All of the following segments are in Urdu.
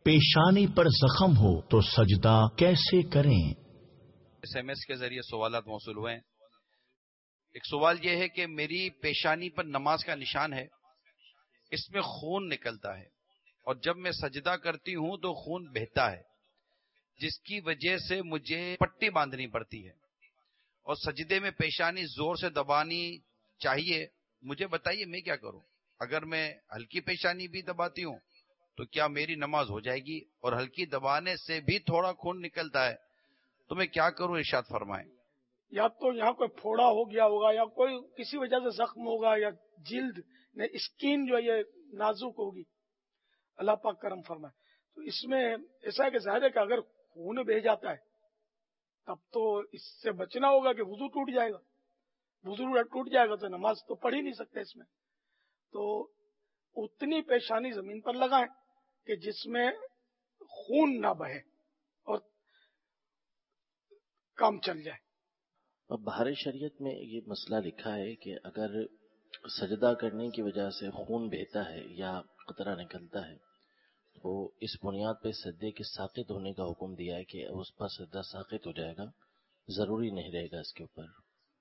پیشانی پر زخم ہو تو سجدہ کیسے کریں؟ SMS کے ذریعے سوالات موصول ہوئے ہیں۔ ایک سوال یہ ہے کہ میری پیشانی پر نماز کا نشان ہے، اس میں خون نکلتا ہے اور جب میں سجدہ کرتی ہوں تو خون بہتا ہے، جس کی وجہ سے مجھے پٹی باندھنی پڑتی ہے اور سجدے میں پیشانی زور سے دبانی چاہیے، مجھے بتائیے میں کیا کروں؟ اگر میں ہلکی پیشانی بھی دباتی ہوں تو کیا میری نماز ہو جائے گی؟ اور ہلکی دبانے سے بھی تھوڑا خون نکلتا ہے تو میں کیا کروں؟ ارشاد فرمائیں۔ یا تو یہاں کوئی پھوڑا ہو گیا ہوگا یا کوئی کسی وجہ سے زخم ہوگا یا جلد نے اسکین جو ہے یہ نازک ہوگی، اللہ پاک کرم فرمائے۔ تو اس میں ایسا ہے کہ ظاہر ہے کہ اگر خون بہہ جاتا ہے تب تو اس سے بچنا ہوگا کہ وضو ٹوٹ جائے گا، وضو ٹوٹ جائے گا تو نماز تو پڑھ ہی نہیں سکتے اس میں۔ تو اتنی پیشانی زمین پر لگائیں کہ جس میں خون نہ بہے اور کام چل جائے۔ اب بہار شریعت میں یہ مسئلہ لکھا ہے کہ اگر سجدہ کرنے کی وجہ سے خون بہتا ہے یا قطرہ نکلتا ہے تو اس بنیاد پہ سجدے کے ساقط ہونے کا حکم دیا ہے کہ اس پر سجدہ ساقط ہو جائے گا، ضروری نہیں رہے گا اس کے اوپر۔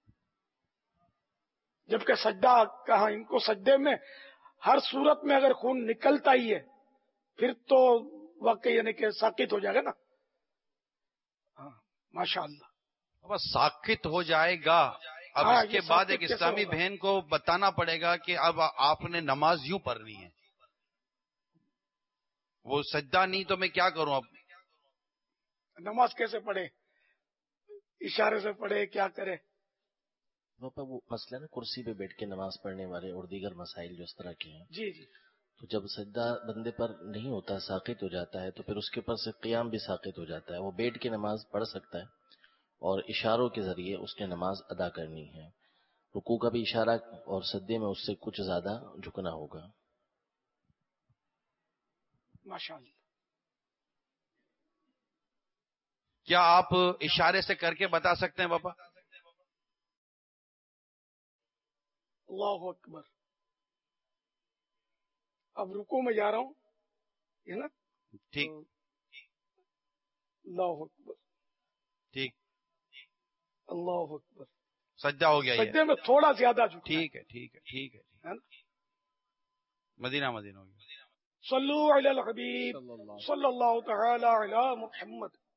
جبکہ سجدہ کہا ان کو سجدے میں ہر صورت میں اگر خون نکلتا ہی ہے پھر تو واقعی یعنی کہ ساقط ہو جائے گا نا۔ ہاں ماشاء اللہ، بس ساکت ہو جائے گا۔ اب ہاں، اس کے یہ بعد ساکت ایک کیسے اسلامی ہوگا؟ بہن کو بتانا پڑے گا کہ اب آپ نے نماز یوں پڑھنی ہے، وہ سجدہ نہیں تو میں کیا کروں؟ اب نماز کیسے پڑھے، اشارے سے پڑھے، کیا کرے؟ وہ مسئلہ نا کرسی پہ بیٹھ کے نماز پڑھنے والے اور دیگر مسائل جو اس طرح کے ہیں، جی جی، تو جب سجدہ بندے پر نہیں ہوتا، ساقط ہو جاتا ہے، تو پھر اس کے اوپر سے قیام بھی ساقط ہو جاتا ہے۔ وہ بیٹھ کے نماز پڑھ سکتا ہے اور اشاروں کے ذریعے اس نے نماز ادا کرنی ہے۔ رکوع کا بھی اشارہ اور سجدے میں اس سے کچھ زیادہ جھکنا ہوگا۔ ماشاء اللہ۔ کیا آپ اشارے سے کر کے بتا سکتے ہیں بابا؟ اللہ اکبر۔ اب رکوع میں جا رہا ہوں، ہے نا؟ ٹھیک اللہ اکبر، ٹھیک، اللہ اکبر۔ سجدہ ہو گیا یہ؟ سجدے میں تھوڑا زیادہ جھکنا ہے۔ ٹھیک ہے ٹھیک ہے ٹھیک ہے، ہے نا؟ مدینہ مدینہ ہو گیا۔ صلو علی الحبیب صلی اللہ تعالی علی محمد۔